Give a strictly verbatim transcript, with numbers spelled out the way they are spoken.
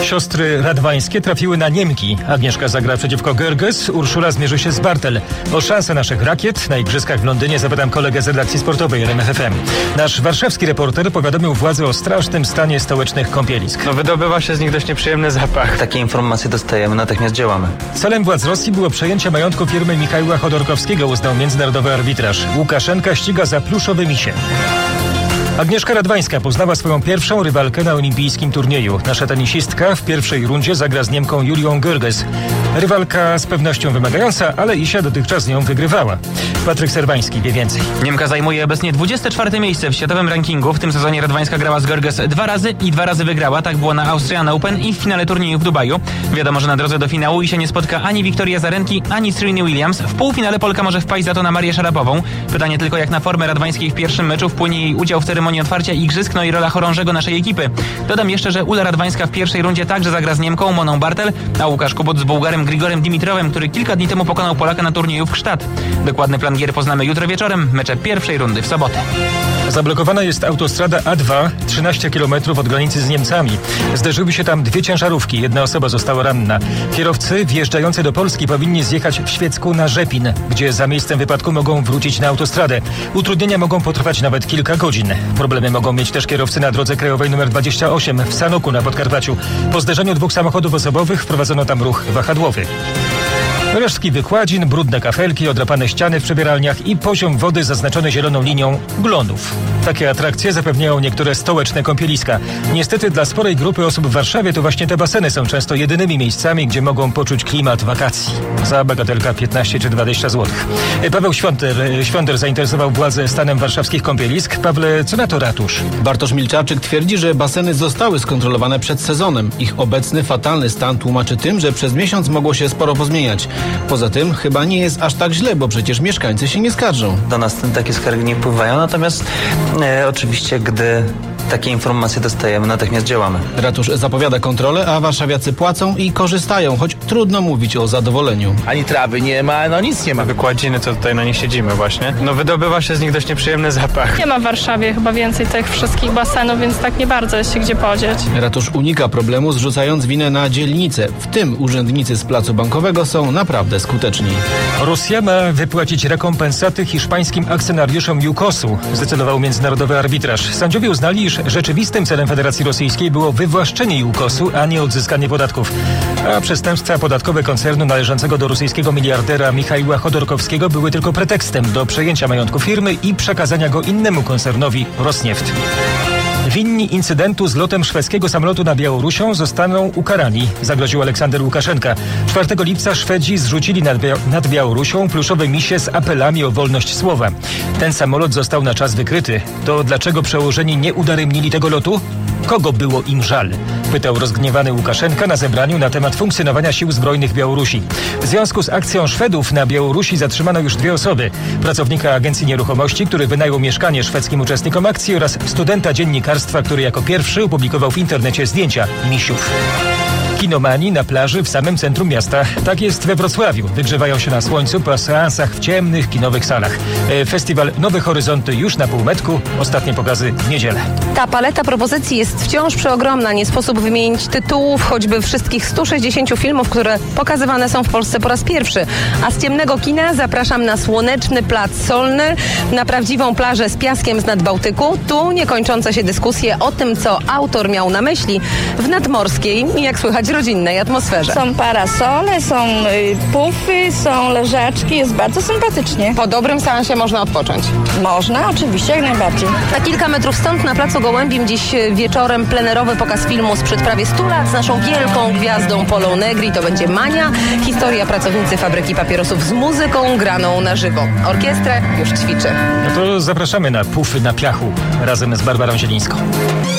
Siostry radwańskie trafiły na Niemki. Agnieszka zagra przeciwko Görges, Urszula zmierzy się z Bartel. O szansę naszych rakiet na igrzyskach w Londynie zapytam kolegę z redakcji sportowej R M F F M. Nasz warszawski reporter powiadomił władze o strasznym stanie stołecznych kąpielisk. No wydobywa się z nich dość nieprzyjemny zapach. Takie informacje dostajemy, natychmiast działamy. Celem władz Rosji było przejęcie majątku firmy Michaiła Chodorkowskiego, uznał międzynarodowy arbitraż. Łukaszenka ściga za pluszowy misie. Agnieszka Radwańska poznała swoją pierwszą rywalkę na olimpijskim turnieju. Nasza tenisistka w pierwszej rundzie zagra z Niemką Julią Görges. Rywalka z pewnością wymagająca, ale Isia dotychczas z nią wygrywała. Patryk Serwański wie więcej. Niemka zajmuje obecnie dwudzieste czwarte miejsce w światowym rankingu. W tym sezonie Radwańska grała z Görges dwa razy i dwa razy wygrała. Tak było na Austrian Open i w finale turnieju w Dubaju. Wiadomo, że na drodze do finału Isia nie spotka ani Wiktorii Azarenki, ani Sereny Williams. W półfinale Polka może wpaść za to na Marię Szarapową. Pytanie tylko, jak na formę Radwańskiej w pierwszym meczu wpłynie jej udział w ceremonii otwarcia igrzysk, no i rola chorążego naszej ekipy. Dodam jeszcze, że Ula Radwańska w pierwszej rundzie także zagra z Niemką Moną Bartel, a Łukasz Kubot z Bułgarem Grigorem Dimitrowem, który kilka dni temu pokonał Polaka na turnieju w Gstaad. Dokładny plan gier poznamy jutro wieczorem, mecze pierwszej rundy w sobotę. Zablokowana jest autostrada A dwa, trzynaście kilometrów od granicy z Niemcami. Zderzyły się tam dwie ciężarówki, jedna osoba została ranna. Kierowcy wjeżdżający do Polski powinni zjechać w Świecku na Rzepin, gdzie za miejscem wypadku mogą wrócić na autostradę. Utrudnienia mogą potrwać nawet kilka godzin. Problemy mogą mieć też kierowcy na drodze krajowej nr dwadzieścia osiem w Sanoku na Podkarpaciu. Po zderzeniu dwóch samochodów osobowych wprowadzono tam ruch wahadłowy. Resztki wykładzin, brudne kafelki, odrapane ściany w przebieralniach i poziom wody zaznaczony zieloną linią glonów. Takie atrakcje zapewniają niektóre stołeczne kąpieliska. Niestety dla sporej grupy osób w Warszawie to właśnie te baseny są często jedynymi miejscami, gdzie mogą poczuć klimat wakacji. Za bagatelka piętnaście czy dwadzieścia złotych. Paweł Świąter, Świąter zainteresował władze stanem warszawskich kąpielisk. Pawle, co na to ratusz? Bartosz Milczarczyk twierdzi, że baseny zostały skontrolowane przed sezonem. Ich obecny fatalny stan tłumaczy tym, że przez miesiąc mogło się sporo pozmieniać. Poza tym chyba nie jest aż tak źle, bo przecież mieszkańcy się nie skarżą. Do nas takie skargi nie wpływają, natomiast e, oczywiście, gdy takie informacje dostajemy, natychmiast działamy. Ratusz zapowiada kontrolę, a warszawiacy płacą i korzystają, choć trudno mówić o zadowoleniu. Ani trawy nie ma, no nic nie ma. Wykładziny, to tutaj na nich siedzimy właśnie. No wydobywa się z nich dość nieprzyjemny zapach. Nie ma w Warszawie chyba więcej tych wszystkich basenów, więc tak nie bardzo jest się gdzie podzieć. Ratusz unika problemu, zrzucając winę na dzielnice. W tym urzędnicy z placu bankowego są naprawdę skuteczni. Rosja ma wypłacić rekompensaty hiszpańskim akcjonariuszom Jukosu, zdecydował międzynarodowy arbitraż. Sędziowie uznali, iż rzeczywistym celem Federacji Rosyjskiej było wywłaszczenie Jukosu, a nie odzyskanie podatków. A przestępstwa podatkowe koncernu należącego do rosyjskiego miliardera Michaiła Chodorkowskiego były tylko pretekstem do przejęcia majątku firmy i przekazania go innemu koncernowi Rosnieft. Winni incydentu z lotem szwedzkiego samolotu na Białorusią zostaną ukarani, zagroził Aleksander Łukaszenka. czwartego lipca Szwedzi zrzucili nad, Bia- nad Białorusią pluszowe misie z apelami o wolność słowa. Ten samolot został na czas wykryty. To dlaczego przełożeni nie udaremnili tego lotu? Kogo było im żal? Pytał rozgniewany Łukaszenka na zebraniu na temat funkcjonowania sił zbrojnych Białorusi. W związku z akcją Szwedów na Białorusi zatrzymano już dwie osoby. Pracownika Agencji Nieruchomości, który wynajął mieszkanie szwedzkim uczestnikom akcji, oraz studenta dziennikarstwa, który jako pierwszy opublikował w internecie zdjęcia misiów. Kinomani na plaży w samym centrum miasta. Tak jest we Wrocławiu. Wygrzewają się na słońcu po seansach w ciemnych kinowych salach. Festiwal Nowe Horyzonty już na półmetku. Ostatnie pokazy w niedzielę. Ta paleta propozycji jest wciąż przeogromna. Nie sposób wymienić tytułów, choćby wszystkich stu sześćdziesięciu filmów, które pokazywane są w Polsce po raz pierwszy. A z ciemnego kina zapraszam na słoneczny plac Solny, na prawdziwą plażę z piaskiem z Nadbałtyku. Tu niekończące się dyskusje o tym, co autor miał na myśli w nadmorskiej i, jak słychać, rodzinnej atmosferze. Są parasole, są y, pufy, są leżaczki, jest bardzo sympatycznie. Po dobrym seansie można odpocząć. Można, oczywiście, jak najbardziej. Na kilka metrów stąd, na Placu Gołębim, dziś wieczorem plenerowy pokaz filmu sprzed prawie stu lat z naszą wielką gwiazdą Polą Negri. To będzie Mania, historia pracownicy fabryki papierosów z muzyką graną na żywo. Orkiestra już ćwiczy. No to zapraszamy na pufy na piachu razem z Barbarą Zielińską.